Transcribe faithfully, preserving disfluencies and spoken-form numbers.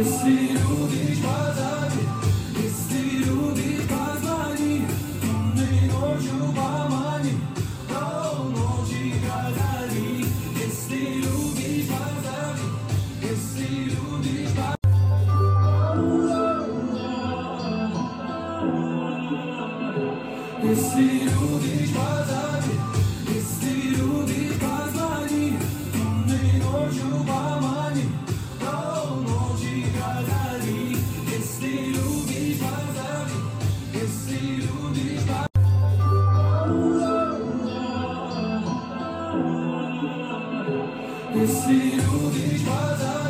Jestli lubisz bazary, jestli lubisz bazari, my nociu łamani, to noci gadali. Jestli lubisz bazary, jestli lubisz Jeśli lubisz bazary, jeśli lubisz bazari, my nociu łamani, to noci gadali. Jeśli lubisz bazary, jeśli lubisz Jeśli lubisz bazary.